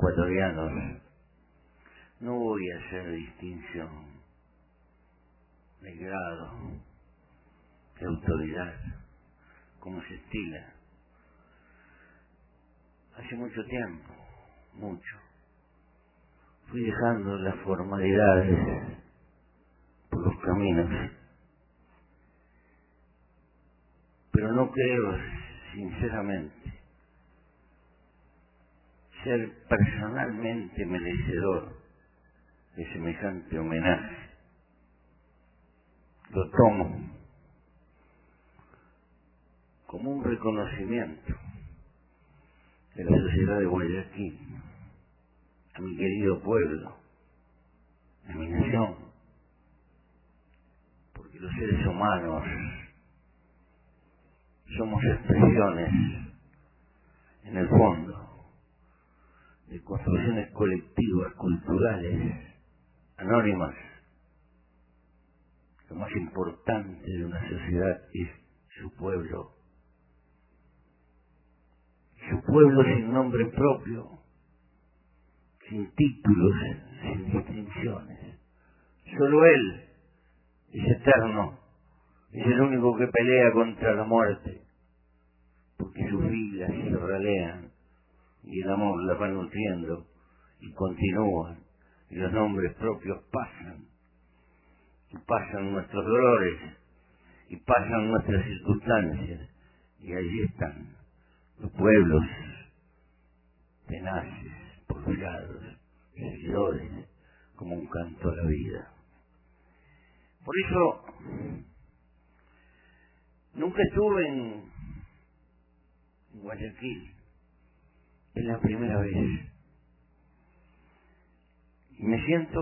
ecuatorianos, no voy a hacer distinción de grado, de autoridad, como se estila. Hace mucho tiempo, fui dejando las formalidades por los caminos, pero no creo, sinceramente, ser personalmente merecedor de semejante homenaje. Lo tomo como un reconocimiento de la sociedad de Guayaquil, a mi querido pueblo, a mi nación, porque los seres humanos somos expresiones, en el fondo, de construcciones colectivas, culturales, anónimas. Lo más importante de una sociedad es su pueblo. Su pueblo sin nombre propio, sin títulos, sin distinciones. Solo él es eterno, es el único que pelea contra la muerte, porque sus vidas se ralean y el amor la va nutriendo y continúan, y los nombres propios pasan, y pasan nuestros dolores, y pasan nuestras circunstancias, y allí están los pueblos tenaces, porfiados, seguidores, como un canto a la vida. Por eso, nunca estuve en Guayaquil, es la primera vez, y me siento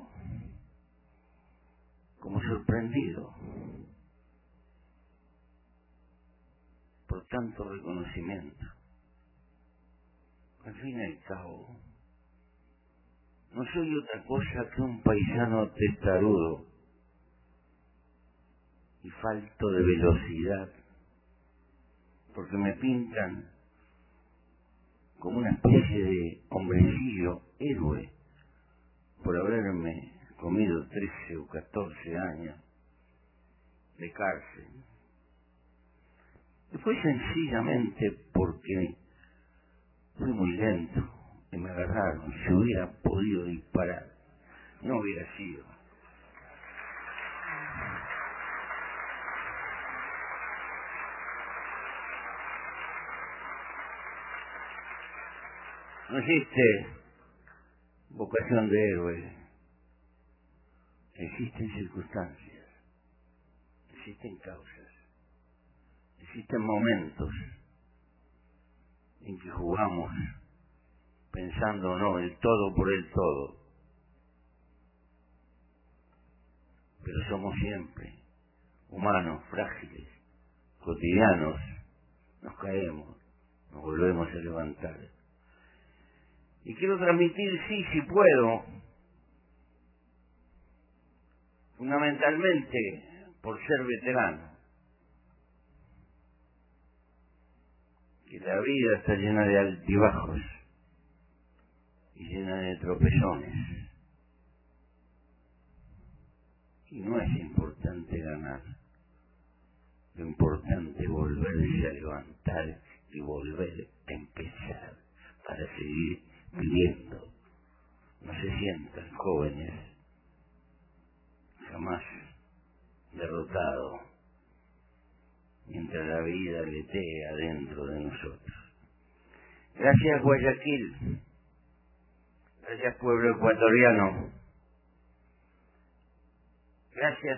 como sorprendido por tanto reconocimiento. Al fin y al cabo, no soy otra cosa que un paisano testarudo y falto de velocidad, porque me pintan como una especie de hombrecillo héroe por haberme comido 13 o 14 años de cárcel. Y fue sencillamente porque fui muy lento y me agarraron. Si hubiera podido disparar, no hubiera sido. No existe vocación de héroe, existen circunstancias, existen causas, existen momentos en que jugamos pensando no, el todo por el todo, pero somos siempre humanos, frágiles, cotidianos, nos caemos, nos volvemos a levantar. Y quiero transmitir, sí, si puedo, fundamentalmente por ser veterano, que la vida está llena de altibajos y llena de tropezones. Y no es importante ganar, lo importante es volverse a levantar y volver a empezar para seguir viviendo. No se sientan jóvenes, jamás derrotados, mientras la vida aletea dentro de nosotros. Gracias Guayaquil, gracias pueblo ecuatoriano, gracias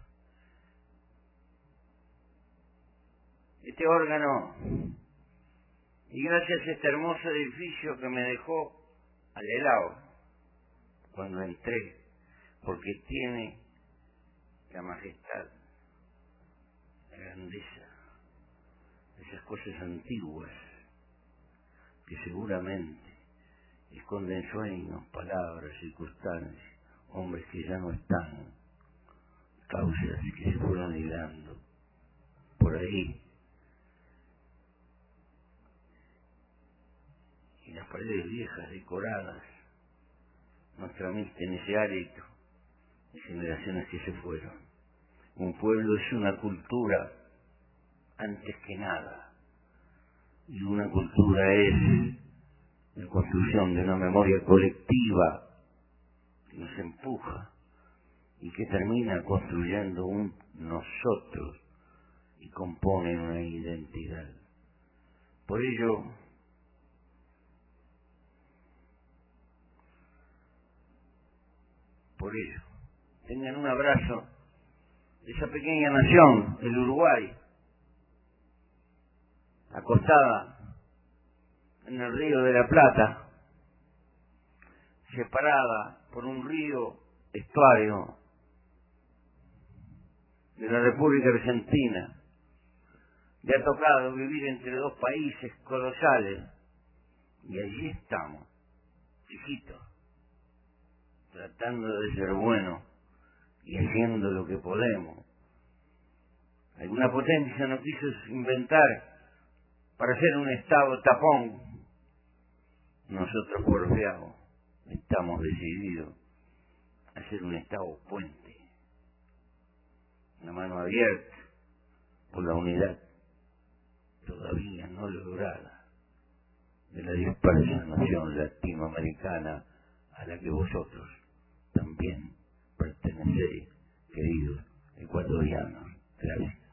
este órgano y gracias este hermoso edificio que me dejó al helado cuando entré, porque tiene la majestad, la grandeza, esas cosas antiguas que seguramente esconden sueños, palabras, circunstancias, hombres que ya no están, causas que se fueron hilando por ahí. Y las paredes viejas decoradas nos transmiten ese hálito de generaciones que se fueron. Un pueblo es una cultura antes que nada, y una cultura es la construcción de una memoria colectiva que nos empuja y que termina construyendo un nosotros y compone una identidad. Por ello, tengan un abrazo de esa pequeña nación, el Uruguay, acostada en el río de la Plata, separada por un río estuario de la República Argentina. Le ha tocado vivir entre dos países colosales y allí estamos, chiquitos, tratando de ser buenos y haciendo lo que podemos. Alguna potencia nos quiso inventar para hacer un Estado tapón. Nosotros porfiamos, estamos decididos a hacer un Estado puente, una mano abierta por la unidad todavía no lograda de la dispersa nación latinoamericana a la que vosotros también pertenecéis, queridos ecuatorianos. Gracias.